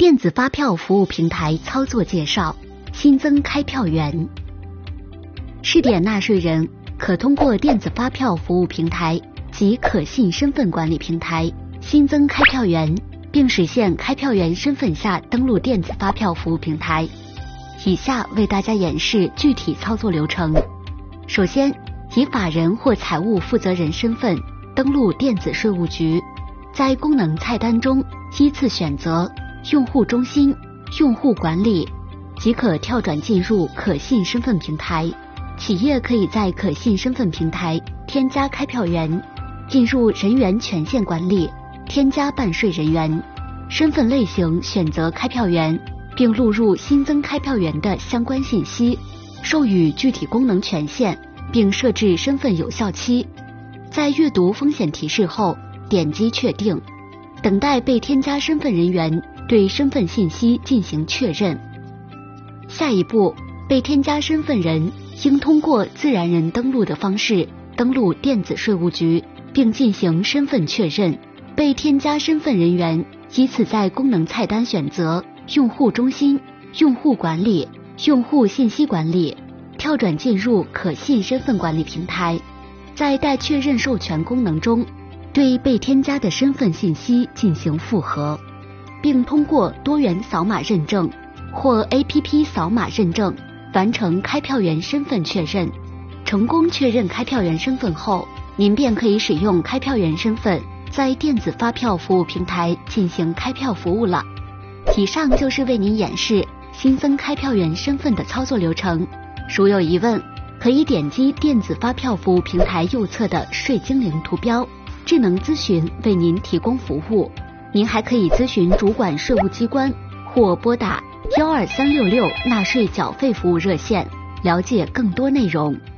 电子发票服务平台操作介绍，新增开票员。试点纳税人可通过电子发票服务平台及可信身份管理平台新增开票员，并实现开票员身份下登录电子发票服务平台。以下为大家演示具体操作流程。首先，以法人或财务负责人身份登录电子税务局，在功能菜单中依次选择用户中心、用户管理，即可跳转进入可信身份平台。企业可以在可信身份平台添加开票员，进入人员权限管理，添加办税人员，身份类型选择开票员，并录入新增开票员的相关信息，授予具体功能权限，并设置身份有效期。在阅读风险提示后，点击确定，等待被添加身份人员对身份信息进行确认。下一步，被添加身份人应通过自然人登录的方式登录电子税务局，并进行身份确认。被添加身份人员依次在功能菜单选择用户中心、用户管理、用户信息管理，跳转进入可信身份管理平台。在待确认授权功能中，对被添加的身份信息进行复核，并通过多元扫码认证或 APP 扫码认证完成开票员身份确认。成功确认开票员身份后，您便可以使用开票员身份在电子发票服务平台进行开票服务了。以上就是为您演示新增开票员身份的操作流程。如有疑问，可以点击电子发票服务平台右侧的税精灵图标，智能咨询为您提供服务。您还可以咨询主管税务机关或拨打12366纳税缴费服务热线，了解更多内容。